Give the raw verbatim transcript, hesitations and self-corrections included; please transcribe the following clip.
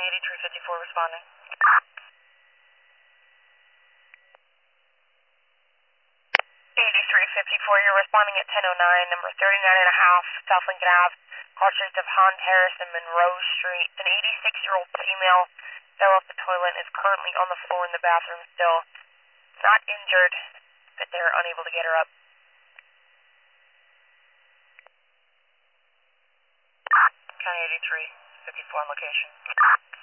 County eighty-three fifty-four responding. eighty-three fifty-four, you're responding at ten oh nine, number thirty-nine and a half, South Lincoln Ave, crossroads of Han Terrace and Monroe Street. An eighty-six-year-old female fell off the toilet and is currently on the floor in the bathroom still. Not injured, but they're unable to get her up. County eighty-three fifty-four on location.